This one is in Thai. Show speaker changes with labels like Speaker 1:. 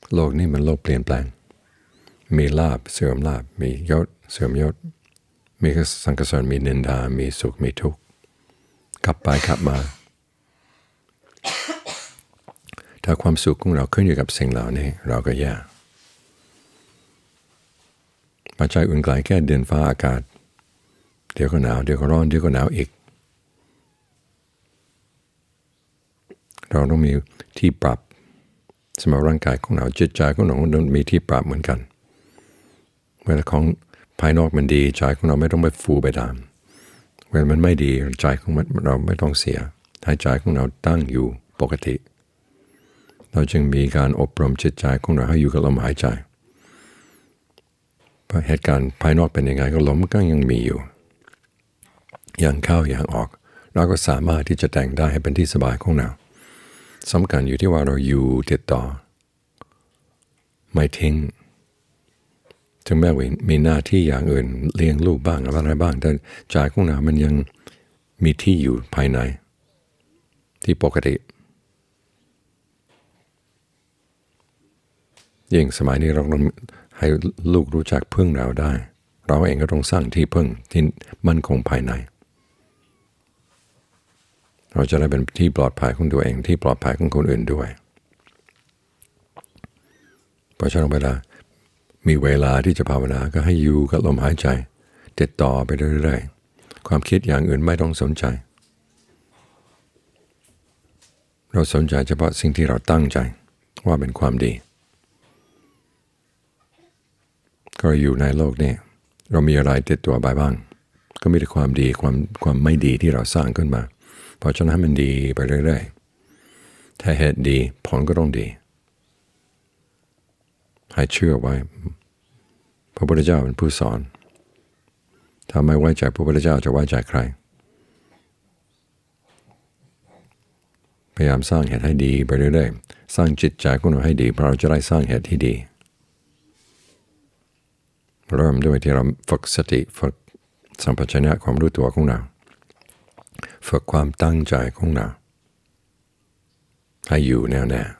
Speaker 1: โลกนี้มันโลกเปลี่ยนแปลงมีลาภเสื่อมลาภมียศเสื่อมยศมีสังกสรมีนินทามีสุขมีทุกข์ขับไปขับมาถ้าความสุขของเราขึ้นอยู่กับสิ่งเหล่านี้เราก็แย่ปัจจัยอื่นไกลแค่ดินฟ้าอากาศเดี๋ยวก็หนาวเดี๋ยวก็ร้อนเดี๋ยวก็หนาวอีกเราต้องมีที่ปรับสมองร่างกายของเราจิตใจของเราต้องมีที่ปรับเหมือนกันเวลาของภายนอกมันดีใจของเราไม่ต้องไปฟูไปตามเวลามันไม่ดีใจของเราไม่ต้องเสียให้ใจของเราตั้งอยู่ปกติเราจึงมีการอบรมจิตใจของเราให้อยู่กับลมหายใจเพราะเหตุการณ์ภายนอกเป็นยังไงก็ลมก็ยังมีอยู่อย่างเข้าอย่างออกเราก็สามารถที่จะแต่งได้ให้เป็นที่สบายของเราสำคัญอยู่ที่ว่าเราอยู่ติดต่อไม่ทิ้งถึงแม้ว่ามีหน้าที่อย่างอื่นเลี้ยงลูกบ้างอะไรบ้างแต่ใจของเรามันยังมีที่อยู่ภายในที่ปกติยิ่งสมัยนี้เราต้องให้ลูกรู้จักพึ่งเราได้เราเองก็ต้องสร้างที่พึ่งที่มั่นคงภายในเราจะได้เป็นที่ปลอดภัยของตัวเองที่ปลอดภัยของคนอื่นด้วยเพราะฉะนั้นเวลามีเวลาที่จะภาวนาก็ให้อยู่กับลมหายใจติดต่อไปเรื่อยๆความคิดอย่างอื่นไม่ต้องสนใจเราสนใจเฉพาะสิ่งที่เราตั้งใจว่าเป็นความดีก็อยู่ในโลกนี้เรามีอะไรติดตัวไปบ้างก็มีแต่ความดีความไม่ดีที่เราสร้างขึ้นมาเพราะฉะนั้นให้มันดีไปเรื่อยๆถ้าเหตุดีผลก็ต้องดีให้เชื่อไว้พระพุทธเจ้าเป็นผู้สอนถ้าไม่ไว้ใจพระพุทธเจ้าจะไว้ใจใครพยายามสร้างเหตุให้ดีไปเรื่อยๆสร้างจิตใจของเราให้ดีเพราะเราจะได้สร้างเหตุที่ดีเริ่มด้วยที่เราฝึกสติฝึกสัมปชัญญะความรู้ตัวของเราฝึกความตั้งใจของเราให้อยู่แน่วแน่